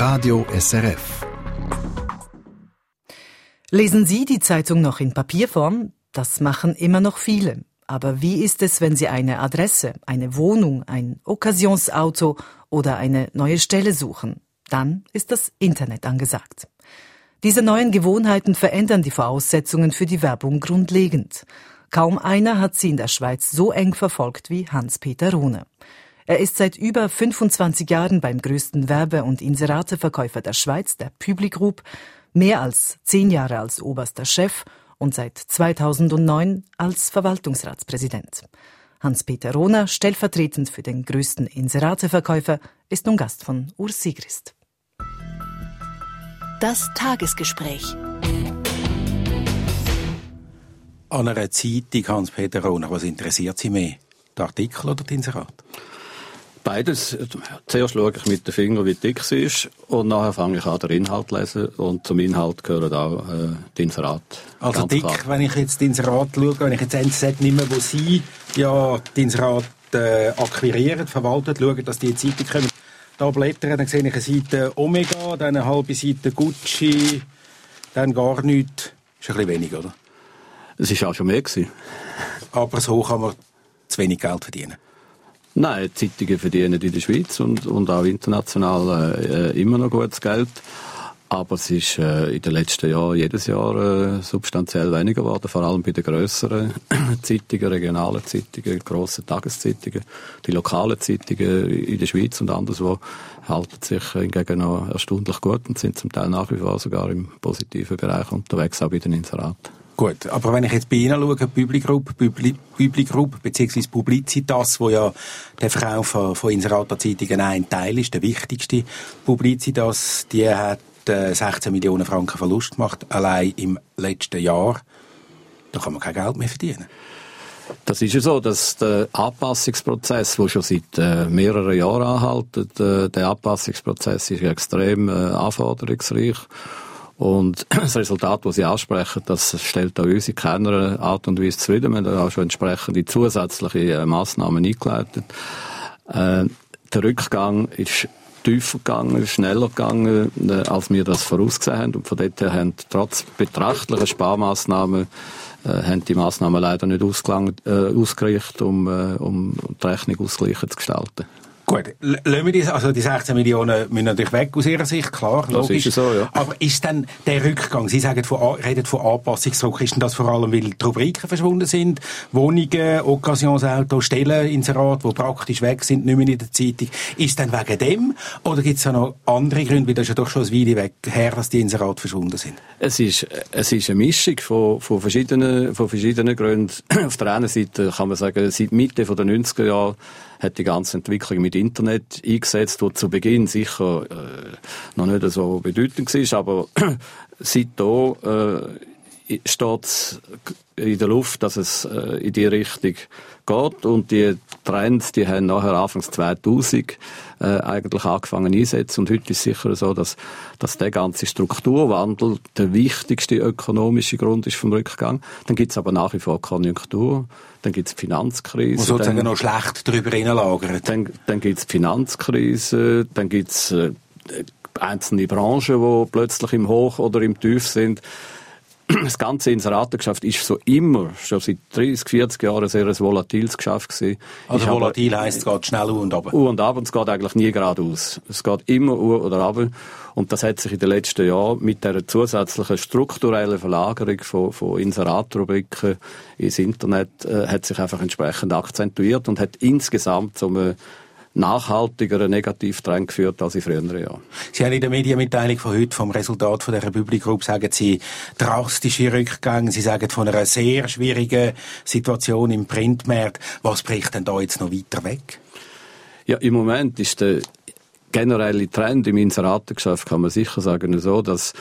Radio SRF. Lesen Sie die Zeitung noch in Papierform? Das machen immer noch viele. Aber wie ist es, wenn Sie eine Adresse, eine Wohnung, ein Occasionsauto oder eine neue Stelle suchen? Dann ist das Internet angesagt. Diese neuen Gewohnheiten verändern die Voraussetzungen für die Werbung grundlegend. Kaum einer hat sie in der Schweiz so eng verfolgt wie Hans-Peter Rohner. Er ist seit über 25 Jahren beim größten Werbe- und Inserateverkäufer der Schweiz, der Publi Group, mehr als 10 Jahre als oberster Chef und seit 2009 als Verwaltungsratspräsident. Hans-Peter Rohner, stellvertretend für den größten Inserateverkäufer, ist nun Gast von Urs Sigrist. Das Tagesgespräch. An einer Zeitung, Hans-Peter Rohner, was interessiert Sie mehr? Der Artikel oder das Inserat? Beides. Zuerst schaue ich mit den Fingern, wie dick sie ist, und nachher fange ich an, den Inhalt zu lesen. Und zum Inhalt gehören auch die Inserate. Also dick, klar. Wenn ich jetzt die Inserate schaue, wenn ich jetzt NZZ nehme, wo Sie ja die Inserate akquirieren, verwalten, schauen, dass die in die Zeitung kommen, da blättern, dann sehe ich eine Seite Omega, dann eine halbe Seite Gucci, dann gar nichts. Ist ein bisschen wenig, oder? Es war auch schon mehr gewesen. Aber so kann man zu wenig Geld verdienen. Nein, Zeitungen verdienen in der Schweiz und auch international immer noch gutes Geld. Aber es ist in den letzten Jahren jedes Jahr substanziell weniger geworden, vor allem bei den grösseren Zeitungen, regionalen Zeitungen, grossen Tageszeitungen. Die lokalen Zeitungen in der Schweiz und anderswo halten sich hingegen noch erstaunlich gut und sind zum Teil nach wie vor sogar im positiven Bereich unterwegs, auch bei den Inseraten. Gut, aber wenn ich jetzt bei Ihnen schaue, Publi Group bzw. Publicitas, wo ja der Verkauf von Inserata-Zeitungen ein Teil ist, der wichtigste Publicitas, die hat 16 Millionen Franken Verlust gemacht, allein im letzten Jahr. Da kann man kein Geld mehr verdienen. Das ist ja so, dass der Anpassungsprozess, der schon seit mehreren Jahren anhält, der Anpassungsprozess ist extrem anforderungsreich. Und das Resultat, das Sie ansprechen, das stellt auch uns in keiner Art und Weise zufrieden. Wir haben auch schon entsprechende zusätzliche Massnahmen eingeleitet. Der Rückgang ist tiefer gegangen, schneller gegangen, als wir das vorausgesehen haben. Und von dort her haben trotz betrachtlicher Sparmaßnahmen haben die Massnahmen leider nicht ausgereicht, um die Rechnung ausgleichen zu gestalten. Gut, lassen wir die 16 Millionen müssen natürlich weg aus Ihrer Sicht, klar, logisch. Das ist so, ja. Aber ist dann der Rückgang, Sie reden von Anpassungsdruck, ist denn das vor allem, weil die Rubriken verschwunden sind, Wohnungen, Occasionsautos, Stellen, Inserate, die praktisch weg sind, nicht mehr in der Zeitung, ist dann wegen dem, oder gibt es auch noch andere Gründe, weil das ist ja doch schon ein Weile weg her, dass die Inserate verschwunden sind? Es ist eine Mischung von verschiedenen Gründen. Auf der einen Seite kann man sagen, seit Mitte der 90er Jahre hat die ganze Entwicklung mit Internet eingesetzt, die zu Beginn sicher noch nicht so bedeutend war, aber seitdem steht es in der Luft, dass es in die Richtung geht, und die Trends, die haben nachher Anfangs 2000 eigentlich angefangen einzusetzen, und heute ist es sicher so, dass der ganze Strukturwandel der wichtigste ökonomische Grund ist vom Rückgang. Dann gibt es aber nach wie vor Konjunktur, dann gibt es die Finanzkrise. Und sozusagen noch schlecht darüber hineinlagert. Dann gibt es die Finanzkrise, dann gibt es einzelne Branchen, die plötzlich im Hoch oder im Tief sind. Das ganze Inseratengeschäft ist so immer, schon seit 30, 40 Jahren, ein sehr volatiles Geschäft gewesen. Also volatil heisst, es geht schnell und runter. Und ab, und es geht eigentlich nie geradeaus. Es geht immer oder runter. Und das hat sich in den letzten Jahren mit der zusätzlichen strukturellen Verlagerung von Inseratrubriken ins Internet hat sich einfach entsprechend akzentuiert und hat insgesamt so eine nachhaltigeren Negativtrend geführt als in früheren Jahren. Sie haben in der Medienmitteilung von heute vom Resultat von der Publi Group, sagen Sie, drastische Rückgänge. Sie sagen von einer sehr schwierigen Situation im Printmarkt. Was bricht denn da jetzt noch weiter weg? Ja, im Moment ist der generelle Trend im Inseratengeschäft, kann man sicher sagen, so, dass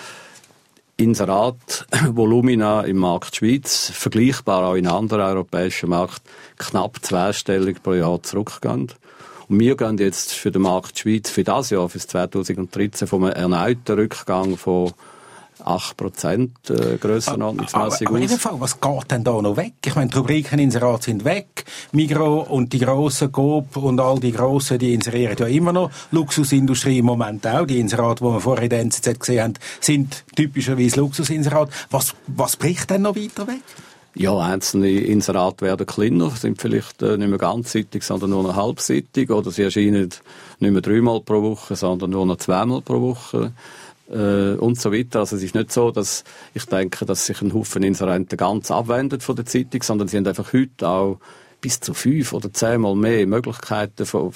Inseratvolumina im Markt Schweiz, vergleichbar auch in anderen europäischen Märkten, knapp zweistellig pro Jahr zurückgehen. Und wir gehen jetzt für den Markt Schweiz für das Jahr, für 2013, von einem erneuten Rückgang von 8% grössenordnungsmässig aus. Aber in dem Fall, was geht denn da noch weg? Ich meine, die Rubriken-Inserate sind weg. Migros und die grossen Coop und all die grossen, die inserieren ja immer noch. Luxusindustrie im Moment auch. Die Inserate, die wir vorher in der NZZ gesehen haben, sind typischerweise Luxusinserate. Was bricht denn noch weiter weg? Ja, einzelne Inserate werden kleiner, sind vielleicht nicht mehr ganzseitig, sondern nur noch halbseitig. Oder sie erscheinen nicht mehr 3-mal pro Woche, sondern nur noch 2-mal pro Woche. Und so weiter. Also es ist nicht so, dass ich denke, dass sich ein Haufen Inserenten ganz abwendet von der Zeitung, sondern sie haben einfach heute auch bis zu 5 oder 10 Mal mehr Möglichkeiten von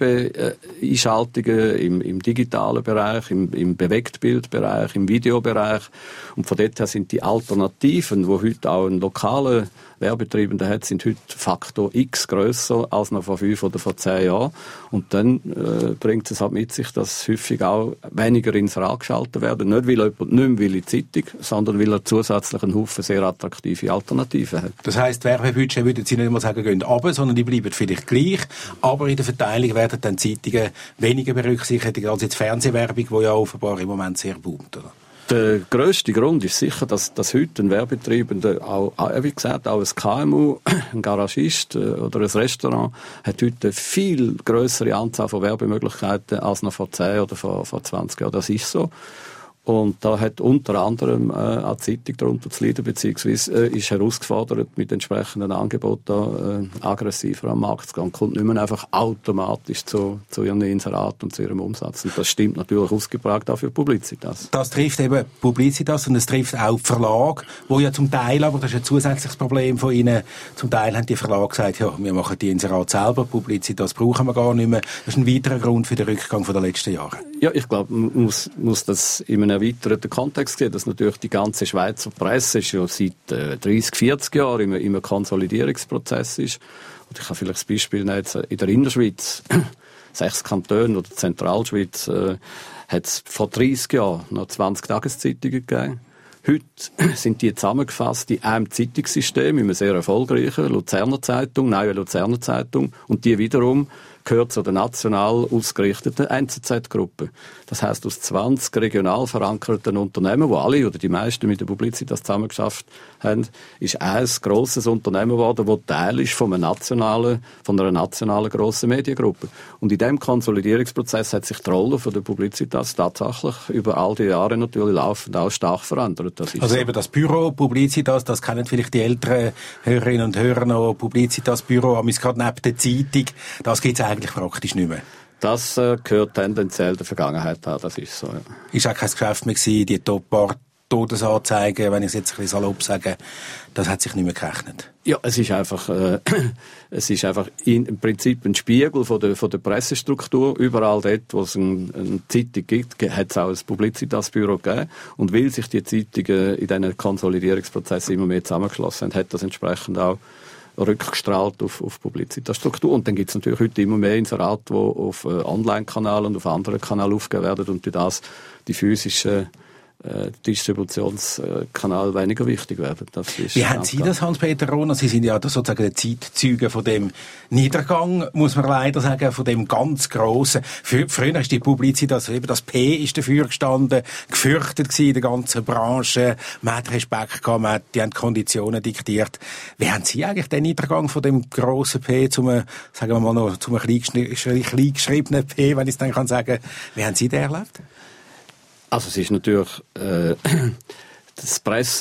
Werbeeinschaltungen im digitalen Bereich, im Bewegtbildbereich, im Videobereich. Und von dort her sind die Alternativen, die heute auch ein lokaler Werbetreibender hat, sind heute Faktor X grösser als noch vor 5 oder vor 10 Jahren. Und dann bringt es halt mit sich, dass häufig auch weniger Inserate geschaltet werden. Nicht, weil jemand nicht mehr will in die Zeitung, sondern weil er zusätzlich einen Haufen sehr attraktive Alternativen hat. Das heisst, Werbebudget würden Sie nicht mal sagen, gehen runter, sondern die bleiben vielleicht gleich. Aber in der Verteilung werden dann Zeitungen weniger berücksichtigt als jetzt Fernsehwerbung, die ja offenbar im Moment sehr boomt, oder? Der grösste Grund ist sicher, dass heute ein Werbetreibender, auch, wie gesagt, auch ein KMU, ein Garagist oder ein Restaurant, hat heute eine viel grössere Anzahl von Werbemöglichkeiten als noch vor 10 oder vor 20 Jahren. Das ist so. Und da hat unter anderem auch die Zeitung darunter zu leiden, beziehungsweise ist herausgefordert, mit entsprechenden Angeboten aggressiver am Markt zu gehen und kommt nicht mehr einfach automatisch zu ihren Inseraten und zu ihrem Umsatz. Und das stimmt natürlich ausgeprägt auch für Publicitas. Das trifft eben Publicitas und es trifft auch die Verlage, wo ja zum Teil, aber das ist ein zusätzliches Problem von ihnen, zum Teil haben die Verlage gesagt, ja, wir machen die Inserate selber, Publicitas brauchen wir gar nicht mehr. Das ist ein weiterer Grund für den Rückgang der letzten Jahre. Ja, ich glaube, man muss das in einem erweiterten Kontext sehen, dass natürlich die ganze Schweizer Presse ist ja seit 30, 40 Jahren in einem Konsolidierungsprozess ist. Und ich kann vielleicht das Beispiel nehmen, in der Innerschweiz, 6 Kantone oder Zentralschweiz, hat es vor 30 Jahren noch 20 Tageszeitungen gegeben. Heute sind die zusammengefasst in einem Zeitungssystem, in einem sehr erfolgreichen Luzerner Zeitung, Neue Luzerner Zeitung, und die wiederum gehört zu der national ausgerichteten NZZ-Gruppe. Das heisst, aus 20 regional verankerten Unternehmen, wo alle oder die meisten mit der Publicitas zusammengeschafft haben, ist ein grosses Unternehmen geworden, das Teil ist von einer nationalen grossen Mediengruppe. Und in diesem Konsolidierungsprozess hat sich die Rolle von der Publicitas tatsächlich über all die Jahre natürlich laufend auch stark verändert. Das ist also so. Eben das Büro Publicitas, das kennen vielleicht die älteren Hörerinnen und Hörer noch, Publicitas Büro, aber gerade neben der Zeitung, das gibt es eigentlich praktisch nicht mehr. Das gehört tendenziell der Vergangenheit an, das ist so. Ja. Ist auch kein Geschäft mehr gewesen, die Todesanzeigen, wenn ich es jetzt ein bisschen salopp sage, das hat sich nicht mehr gerechnet. Ja, es ist einfach im Prinzip ein Spiegel von der Pressestruktur. Überall dort, wo es eine Zeitung gibt, hat es auch ein Publicitas-Büro gegeben. Und weil sich die Zeitungen in diesen Konsolidierungsprozessen immer mehr zusammengeschlossen haben, hat das entsprechend auch rückgestrahlt auf Publicitas-Struktur. Und dann gibt es natürlich heute immer mehr Inserate, die auf Online-Kanälen und auf anderen Kanälen aufgegeben werden und durch das die physischen Distributionskanal weniger wichtig werden. Wie haben Sie das, Hans-Peter Rohner? Sie sind ja sozusagen der Zeitzeuge von dem Niedergang, muss man leider sagen, von dem ganz Grossen. Früher ist die Publicitas, eben das P ist dafür gestanden, gefürchtet gewesen in der ganzen Branche, man hat Respekt gehabt, die haben Konditionen diktiert. Wie haben Sie eigentlich den Niedergang von dem grossen P sagen wir mal noch, zum kleingeschriebenen P, wenn ich es dann kann sagen, wie haben Sie den erlebt? Also es ist natürlich das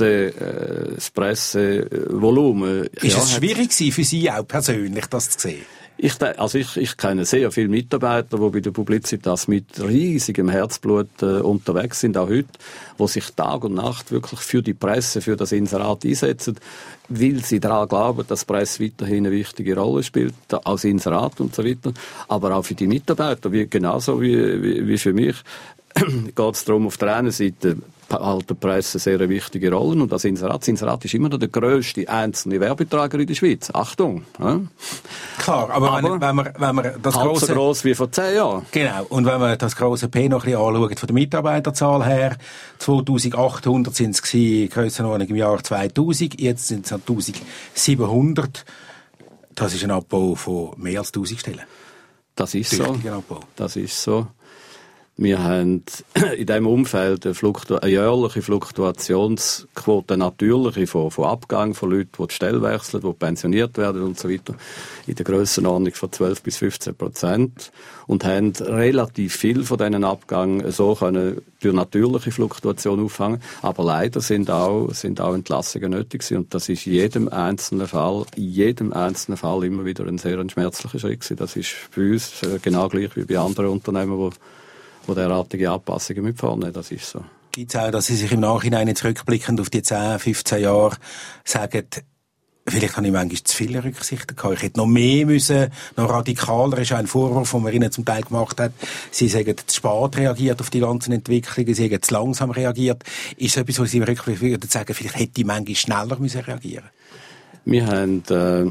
Pressevolumen. Ist es schwierig für Sie auch persönlich, das zu sehen? Ich kenne sehr viele Mitarbeiter, die bei der Publicitas mit riesigem Herzblut unterwegs sind, auch heute, die sich Tag und Nacht wirklich für die Presse, für das Inserat einsetzen, weil sie daran glauben, dass die Presse weiterhin eine wichtige Rolle spielt, als Inserat und so weiter. Aber auch für die Mitarbeiter, genauso wie für mich, geht es darum, auf der einen Seite halt der Presse sehr eine wichtige Rolle und das Inserat ist immer noch der grösste einzelne Werbeträger in der Schweiz. Achtung! Ja. Klar, aber wenn man das grosse... so gross wie vor 10 Jahren. Genau, und wenn man das grosse P noch ein bisschen anschaut, von der Mitarbeiterzahl her, 2800 sind es gewesen, Grössenordnung im Jahr 2000, jetzt sind es 1700. Das ist ein Abbau von mehr als 1000 Stellen. Das ist so. Abbau. Das ist so. Wir haben in diesem Umfeld eine jährliche Fluktuationsquote, natürliche, von Abgang von Leuten, die die Stelle wechseln, die pensioniert werden und so weiter, in der Grössenordnung von 12-15%. Und haben relativ viel von diesen Abgängen so können durch natürliche Fluktuation auffangen. Aber leider sind auch Entlassungen nötig gewesen. Und das ist in jedem einzelnen Fall immer wieder ein sehr schmerzlicher Schritt gewesen. Das ist bei uns genau gleich wie bei anderen Unternehmen, die derartige Anpassungen mit vornehmen. Das ist so. Gibt es auch, dass Sie sich im Nachhinein jetzt rückblickend auf die 10, 15 Jahre sagen, vielleicht habe ich manchmal zu viele Rücksichten gehabt. Ich hätte noch mehr müssen, noch radikaler. Das ist ein Vorwurf, den man Ihnen zum Teil gemacht hat. Sie sagen, zu spät reagiert auf die ganzen Entwicklungen. Sie haben zu langsam reagiert. Ist es etwas, was Sie im Rückblick würden sagen, vielleicht hätte ich manchmal schneller müssen reagieren? Wir haben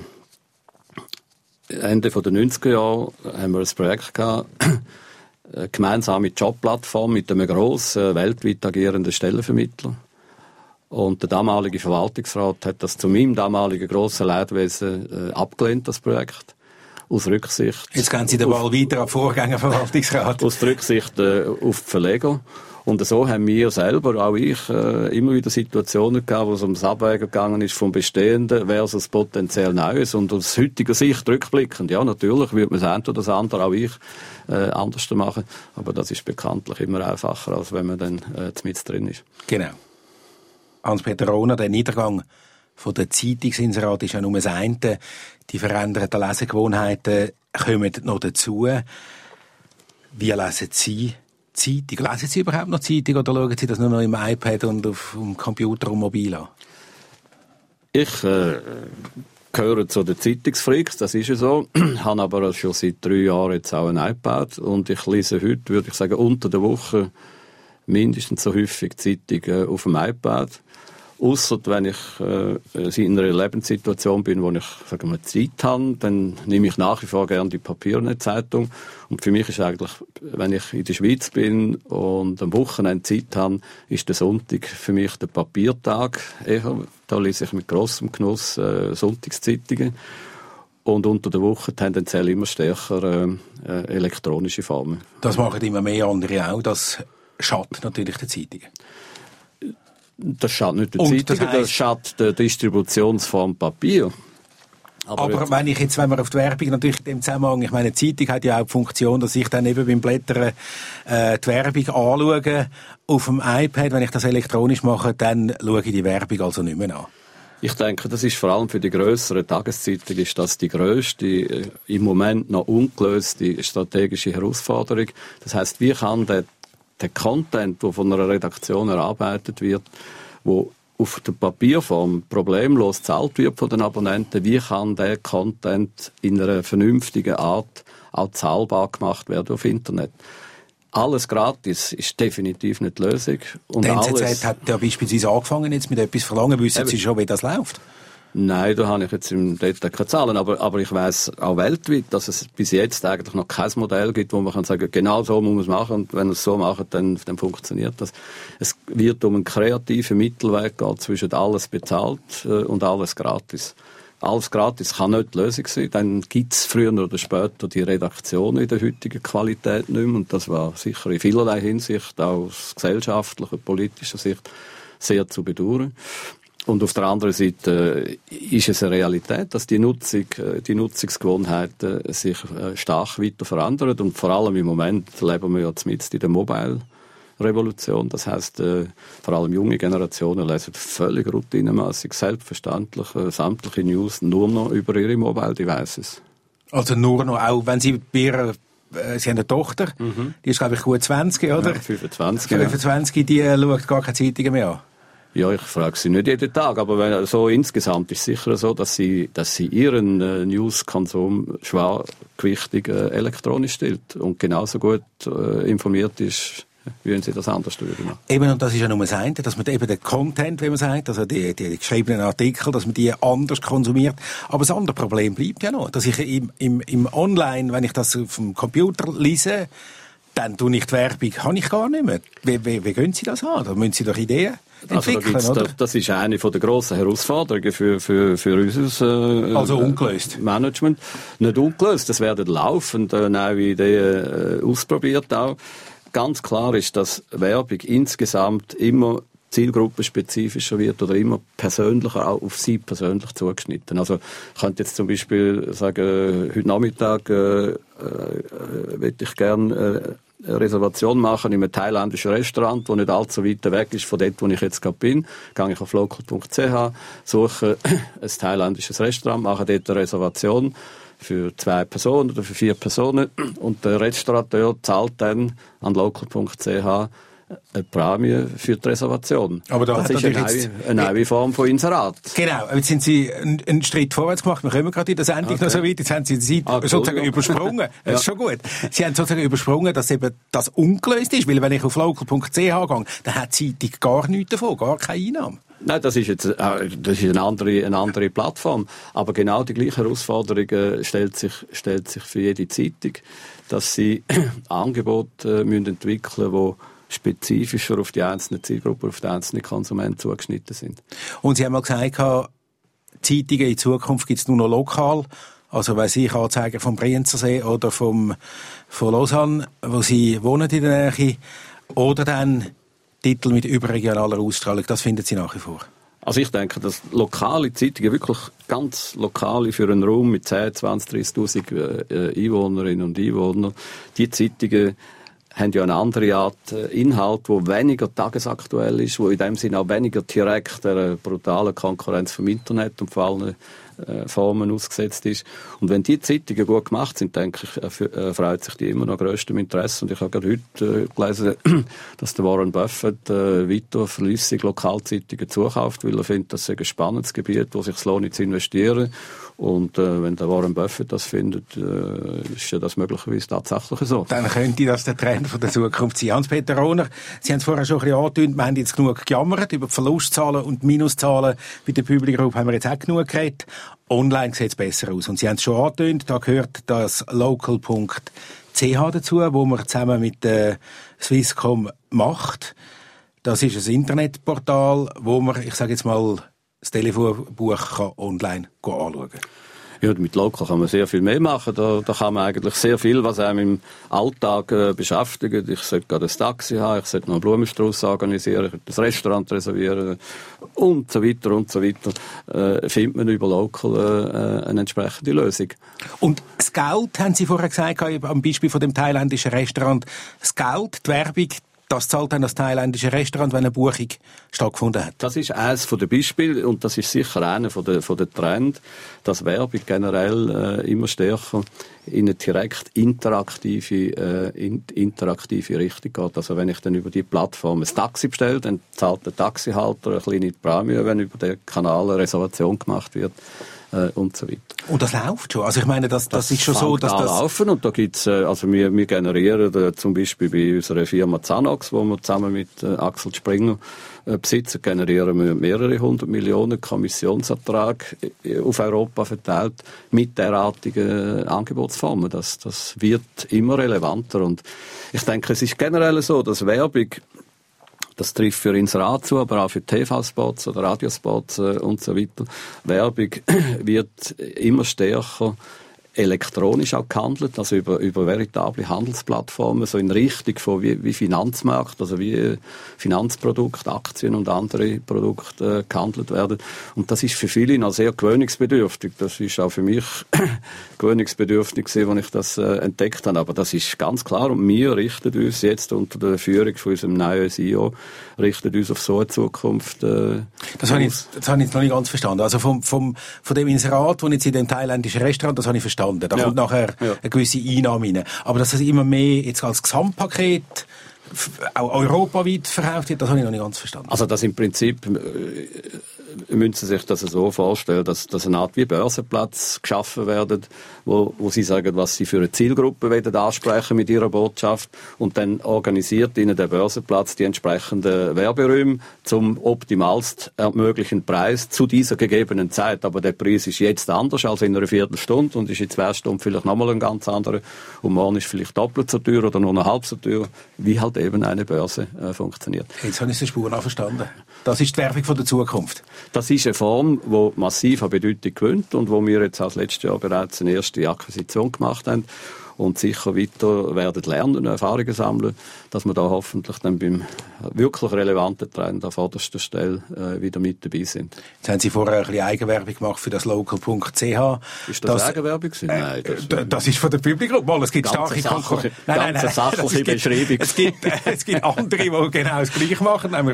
Ende der 90er Jahre haben wir ein Projekt gehabt, eine gemeinsame Jobplattform mit einem grossen, weltweit agierenden Stellenvermittler. Und der damalige Verwaltungsrat hat das zu meinem damaligen grossen Leidwesen abgelehnt, das Projekt. Aus Rücksicht... Jetzt gehen Sie den Ball weiter am Vorgängerverwaltungsrat. Aus Rücksicht auf die Verleger. Und so haben wir selber, auch ich, immer wieder Situationen gehabt, wo es ums Abwägen gegangen ist vom Bestehenden versus potenziell Neues. Und aus heutiger Sicht rückblickend, ja, natürlich würde man das eine oder das andere, auch ich, anders machen. Aber das ist bekanntlich immer einfacher, als wenn man dann mit drin ist. Genau. Hans-Peter Rohner, der Niedergang von der Zeitungsinserat ist ja nur das eine. Die veränderten Lesegewohnheiten kommen noch dazu. Wie lesen Sie Zeitung? Lesen Sie überhaupt noch Zeitung oder schauen Sie das nur noch im iPad und auf dem Computer und mobil an? Ich gehöre zu den Zeitungsfreaks, das ist ja so. Ich habe aber schon seit 3 Jahren jetzt auch ein iPad und ich lese heute, würde ich sagen, unter der Woche mindestens so häufig Zeitungen auf dem iPad. Ausser wenn ich in einer Lebenssituation bin, wo ich Zeit habe, dann nehme ich nach wie vor gerne die Papiernetzzeitung. Und für mich ist eigentlich, wenn ich in der Schweiz bin und am Wochenende Zeit habe, ist der Sonntag für mich der Papiertag. Da lese ich mit grossem Genuss Sonntagszeitungen. Und unter der Woche tendenziell immer stärker elektronische Formen. Das machen immer mehr andere auch. Das schadet natürlich den Zeitungen. Das schadet nicht der Zeitungen, das schadet der Distributionsform Papier. Aber wenn wir auf die Werbung natürlich in dem Zusammenhang, ich meine, die Zeitung hat ja auch die Funktion, dass ich dann eben beim Blättern die Werbung anschaue auf dem iPad. Wenn ich das elektronisch mache, dann schaue ich die Werbung also nicht mehr an. Ich denke, das ist vor allem für die grösseren Tageszeitungen ist das die grösste, im Moment noch ungelöste strategische Herausforderung. Das heisst, wie kann der Content, der von einer Redaktion erarbeitet wird, wo auf der Papierform problemlos gezahlt wird von den Abonnenten, wie kann der Content in einer vernünftigen Art auch zahlbar gemacht werden auf Internet? Alles gratis ist definitiv nicht die Lösung. Und die NZZ hat ja beispielsweise angefangen jetzt mit etwas verlangen. Wissen Sie schon, wie das läuft? Nein, da habe ich jetzt im Detail keine Zahlen, aber ich weiss auch weltweit, dass es bis jetzt eigentlich noch kein Modell gibt, wo man kann sagen, genau so muss man es machen und wenn man es so macht, dann funktioniert das. Es wird um einen kreativen Mittelweg gehen zwischen alles bezahlt und alles gratis. Alles gratis kann nicht die Lösung sein, dann gibt es früher oder später die Redaktion in der heutigen Qualität nicht mehr und das war sicher in vielerlei Hinsicht, auch aus gesellschaftlicher, politischer Sicht, sehr zu bedauern. Und auf der anderen Seite ist es eine Realität, dass die Nutzungsgewohnheiten sich stark weiter verändern. Und vor allem im Moment leben wir ja mitten in der Mobile-Revolution. Das heisst, vor allem junge Generationen lesen völlig routinemässig, selbstverständlich sämtliche News nur noch über ihre Mobile-Devices. Also nur noch, auch wenn Sie bei Ihrer Sie haben eine Tochter, die ist, glaube ich, gut 20, oder? Ja, 25. 25, die schaut gar keine Zeitungen mehr an. Ja, ich frage sie nicht jeden Tag, aber so insgesamt ist es sicher so, dass sie ihren News-Konsum schwergewichtig elektronisch stellt und genauso gut informiert ist, wie wenn sie das anders machen. Eben, und das ist ja nur das eine, dass man eben den Content, wie man sagt, also die geschriebenen Artikel, dass man die anders konsumiert. Aber das andere Problem bleibt ja noch, dass ich im Online, wenn ich das auf dem Computer lese, dann tue ich die Werbung, habe ich gar nicht mehr. Wie gehen Sie das an? Da müssen Sie doch Ideen entwickeln, also oder? Das ist eine der grossen Herausforderungen für unser ungelöst. Management. Nicht ungelöst, es werden laufend neue Ideen ausprobiert auch. ganz klar ist, dass Werbung insgesamt immer zielgruppenspezifischer wird oder immer persönlicher, auch auf sie persönlich zugeschnitten. Also ich könnte jetzt zum Beispiel sagen, heute Nachmittag möchte ich gerne eine Reservation machen in einem thailändischen Restaurant, das nicht allzu weit weg ist von dort, wo ich jetzt gerade bin. Gehe ich auf local.ch, suche ein thailändisches Restaurant, mache dort eine Reservation für 2 Personen oder für 4 Personen und der Restaurateur zahlt dann an local.ch eine Prämie für die Reservation. Aber da das ist eine neue Form von Inserat. Genau, jetzt sind Sie einen Schritt vorwärts gemacht. Wir kommen gerade in der Sendung noch so weit. Jetzt haben Sie die Zeit sozusagen übersprungen. Das ist schon gut. Sie haben sozusagen übersprungen, dass eben das ungelöst ist. Weil wenn ich auf local.ch gehe, dann hat die Zeitung gar nichts davon, gar keine Einnahmen. Nein, das ist eine andere Plattform. Aber genau die gleiche Herausforderung stellt sich für jede Zeitung, dass sie Angebote entwickeln müssen, die spezifischer auf die einzelne Zielgruppe, auf die einzelnen Konsumenten zugeschnitten sind. Und Sie haben mal gesagt, Zeitungen in Zukunft gibt es nur noch lokal. Also weiss ich, Anzeiger vom Brienzersee oder von Lausanne, wo Sie wohnen in der Nähe. Oder dann Titel mit überregionaler Ausstrahlung. Das finden Sie nach wie vor? Also ich denke, dass lokale Zeitungen, wirklich ganz lokale für einen Raum mit 10, 20, 30'000 Einwohnerinnen und Einwohnern, die Zeitungen haben ja eine andere Art Inhalt, wo weniger tagesaktuell ist, wo in dem Sinne auch weniger direkt der brutalen Konkurrenz vom Internet und vor allen Formen ausgesetzt ist. Und wenn die Zeitungen gut gemacht sind, denke ich, freut sich die immer noch größtem Interesse. Und ich habe gerade heute gelesen, dass der Warren Buffett weiter verlässig Lokalzeitungen zukauft, weil er findet, das sei ein spannendes Gebiet, wo sich es lohnt zu investieren. Und wenn der Warren Buffett das findet, ist ja das möglicherweise tatsächlich so. Dann könnte das der Trend von der Zukunft sein. Hans-Peter Rohner, Sie haben es vorher schon ein bisschen angedeutet, wir haben jetzt genug gejammert über die Verlustzahlen und die Minuszahlen. Bei der Public Group haben wir jetzt auch genug geredet. Online sieht es besser aus. Und Sie haben es schon angedeutet, da gehört das local.ch dazu, wo man zusammen mit der Swisscom macht. Das ist ein Internetportal, wo man, ich sage jetzt mal, das Telefonbuch online anschauen kann. Ja, mit Local kann man sehr viel mehr machen. Da kann man eigentlich sehr viel, was einem im Alltag beschäftigt. Ich sollte gerade ein Taxi haben, ich sollte noch einen Blumenstrauß organisieren, ich sollte ein Restaurant reservieren und so weiter und so weiter. Findet man über Local eine entsprechende Lösung. Und das Geld, haben Sie vorher gesagt, am Beispiel von dem thailändischen Restaurant, das Geld, die Werbung, das zahlt dann das thailändische Restaurant, wenn eine Buchung stattgefunden hat. Das ist eines der Beispiele und das ist sicher einer von der Trend, dass Werbung generell immer stärker in eine direkt interaktive Richtung geht. Also wenn ich dann über die Plattform ein Taxi bestelle, dann zahlt der Taxihalter eine kleine Prämie, wenn über den Kanal eine Reservation gemacht wird. Und so weiter. Und das läuft schon? Also ich meine, das ist schon so, dass das laufen und da gibt's also wir generieren zum Beispiel bei unserer Firma Zanox, wo wir zusammen mit Axel Springer besitzen, generieren wir mehrere 100 Millionen Kommissionsertrag auf Europa verteilt mit derartigen Angebotsformen. Das wird immer relevanter und ich denke, es ist generell so, dass Werbung, das trifft für Inserat zu, aber auch für TV-Spots oder Radiospots und so weiter. Werbung wird immer stärker elektronisch auch gehandelt, also über veritable Handelsplattformen, so in Richtung von wie Finanzmarkt, also wie Finanzprodukte, Aktien und andere Produkte gehandelt werden. Und das ist für viele noch sehr gewöhnungsbedürftig. Das ist auch für mich gewöhnungsbedürftig gewesen, als ich das entdeckt habe. Aber das ist ganz klar und wir richten uns jetzt unter der Führung von unserem neuen CEO, richten uns auf so eine Zukunft. Das habe ich jetzt noch nicht ganz verstanden. Also von dem Inserat, das jetzt in dem thailändischen Restaurant, das habe ich verstanden. Da kommt nachher eine gewisse Einnahme rein. Aber dass es immer mehr jetzt als Gesamtpaket auch europaweit verkauft wird, das habe ich noch nicht ganz verstanden. Also das im Prinzip müssen Sie sich das so vorstellen, dass eine Art wie Börsenplatz geschaffen werden, wo Sie sagen, was Sie für eine Zielgruppe wollen ansprechen mit Ihrer Botschaft und dann organisiert Ihnen der Börsenplatz die entsprechenden Werberäume zum optimalst ermöglichen Preis zu dieser gegebenen Zeit. Aber der Preis ist jetzt anders als in einer Viertelstunde und ist in 2 Stunden vielleicht nochmal ein ganz anderer und morgen ist vielleicht doppelt so teuer oder nur noch halb so teuer, wie halt eben eine Börse funktioniert. Jetzt habe ich die Spur noch verstanden. Das ist die Werbung von der Zukunft. Das ist eine Form, die massiv an Bedeutung gewinnt und wo wir jetzt als letztes Jahr bereits eine erste Akquisition gemacht haben. und sicher weiter werden lernen, Erfahrungen sammeln, dass wir da hoffentlich dann beim wirklich relevanten Trend an vorderster Stelle wieder mit dabei sind. Jetzt haben Sie vorher ein bisschen Eigenwerbung gemacht für das local.ch. Ist das Eigenwerbung? Nein. Das ist von der Publikum. Es gibt starke Konkurrenz. Nein. Sachliche Beschreibung. Es gibt andere, die genau das Gleiche machen, nämlich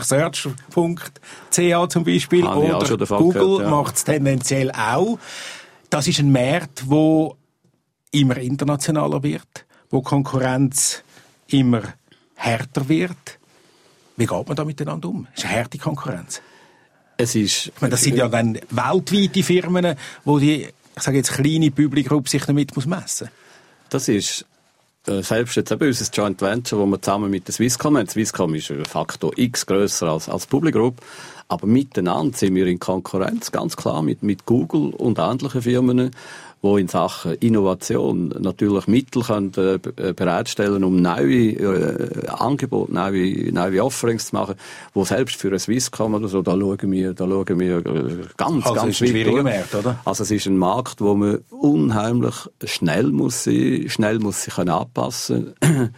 search.ch zum Beispiel. Oder Google macht es tendenziell auch. Das ist ein Markt, der immer internationaler wird, wo Konkurrenz immer härter wird. Wie geht man da miteinander um? Es ist eine harte Konkurrenz. Das sind ja dann weltweite Firmen, wo die, ich sage jetzt, kleine Publikum sich damit messen muss. Das ist selbst jetzt eben unser Joint Venture, wo wir zusammen mit der Swisscom haben. Swisscom ist ein Faktor X grösser als Publigroup. Aber miteinander sind wir in Konkurrenz, ganz klar, mit Google und ähnlichen Firmen, die in Sachen Innovation natürlich Mittel können, bereitstellen, um neue Angebote, neue Offerings zu machen, wo selbst für eine Swisscom oder so, da schauen wir ganz ist ein schwieriger Markt, oder? Also es ist ein Markt, wo man unheimlich schnell muss sich können anpassen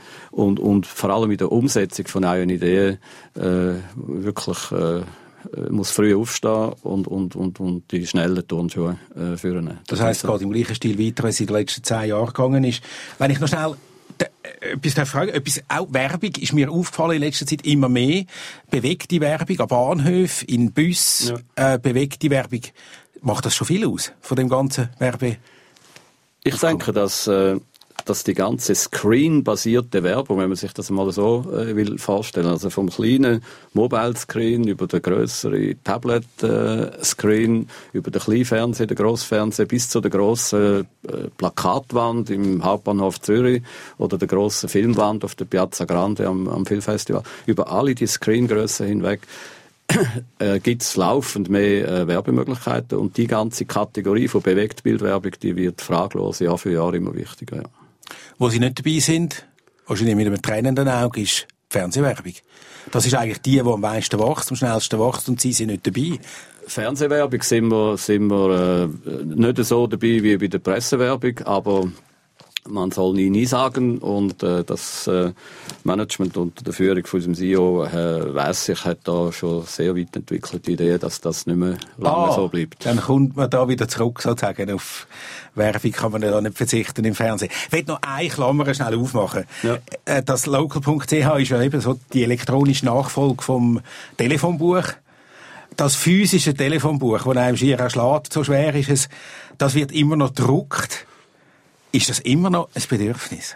und vor allem in der Umsetzung von neuen Ideen wirklich muss früh aufstehen und die schnellen Turnschuhe führen. Das heisst, es geht im gleichen Stil weiter, als es in den letzten 10 Jahren gegangen ist. Wenn ich noch schnell etwas fragen, auch Werbung ist mir aufgefallen in letzter Zeit immer mehr. Bewegte Werbung an Bahnhöfen, in Bussen, bewegte Werbung. Macht das schon viel aus von dem ganzen Werbe? Ich denke, dass die ganze Screen-basierte Werbung, wenn man sich das mal so will vorstellen, also vom kleinen Mobile-Screen über den grösseren Tablet-Screen, über den Kleinfernseher, den Grossfernseher bis zu der grossen Plakatwand im Hauptbahnhof Zürich oder der grossen Filmwand auf der Piazza Grande am Filmfestival, über alle die Screengrössen hinweg gibt es laufend mehr Werbemöglichkeiten und die ganze Kategorie von Bewegtbildwerbung, die wird fraglos Jahr für Jahr immer wichtiger. Ja. Wo Sie nicht dabei sind, wahrscheinlich mit einem tränenden Auge, ist die Fernsehwerbung. Das ist eigentlich die am meisten wächst, am schnellsten wächst und Sie sind nicht dabei. Fernsehwerbung sind wir nicht so dabei wie bei der Pressewerbung, aber man soll nie sagen und das Management unter der Führung von unserem CEO weiss ich, hat da schon sehr weit entwickelte Idee, dass das nicht mehr lange so bleibt. Dann kommt man da wieder zurück sozusagen auf Werbung, kann man da nicht verzichten im Fernsehen. Ich will noch eine Klammer schnell aufmachen. Ja. Das local.ch ist ja eben so die elektronische Nachfolge vom Telefonbuch. Das physische Telefonbuch, das einem schier erschlägt, so schwer ist es, das wird immer noch gedruckt. Ist das immer noch ein Bedürfnis?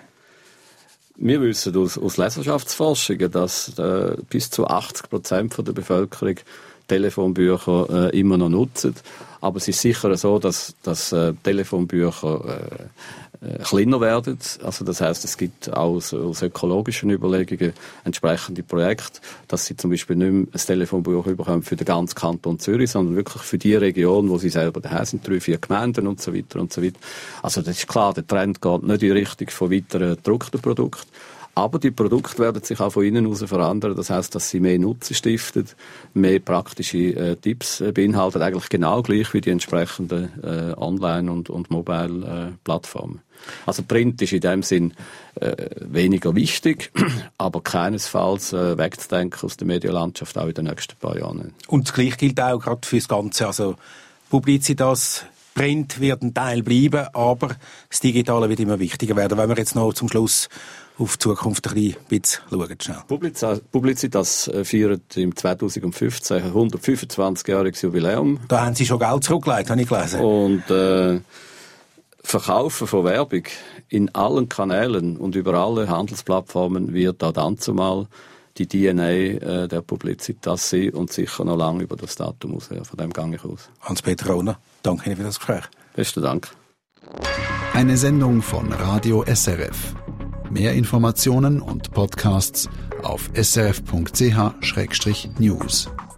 Wir wissen aus Leserschaftsforschungen, dass bis zu 80% der Bevölkerung Telefonbücher immer noch nutzen. Aber es ist sicher so, dass Telefonbücher kleiner werden. Also das heisst, es gibt auch aus ökologischen Überlegungen entsprechende Projekte, dass sie zum Beispiel nicht mehr ein Telefonbuch bekommen für den ganzen Kanton Zürich, sondern wirklich für die Region, wo sie selber daheim sind, 3-4 Gemeinden und so weiter und so weiter. Also das ist klar, der Trend geht nicht in die Richtung von weiteren gedruckten Produkten. Aber die Produkte werden sich auch von innen heraus verändern. Das heisst, dass sie mehr Nutzen stiften, mehr praktische Tipps beinhalten, eigentlich genau gleich wie die entsprechenden Online- und Mobile-Plattformen. Also Print ist in dem Sinn weniger wichtig, aber keinesfalls wegzudenken aus der Medienlandschaft auch in den nächsten paar Jahren. Und das Gleiche gilt auch gerade für das Ganze. Also Publicitas, Print wird ein Teil bleiben, aber das Digitale wird immer wichtiger werden. Wenn wir jetzt noch zum Schluss auf die Zukunft ein bisschen schauen. Publicitas feiert im 2015 ein 125-jähriges Jubiläum. Da haben Sie schon Geld zurückgelegt, habe ich gelesen. Und Verkaufen von Werbung in allen Kanälen und über alle Handelsplattformen wird auch dann zumal die DNA der Publicitas sein und sicher noch lange über das Datum aus. Von dem gehe ich aus. Hans-Peter Rohner, danke Ihnen für das Gespräch. Besten Dank. Eine Sendung von Radio SRF. Mehr Informationen und Podcasts auf srf.ch/news.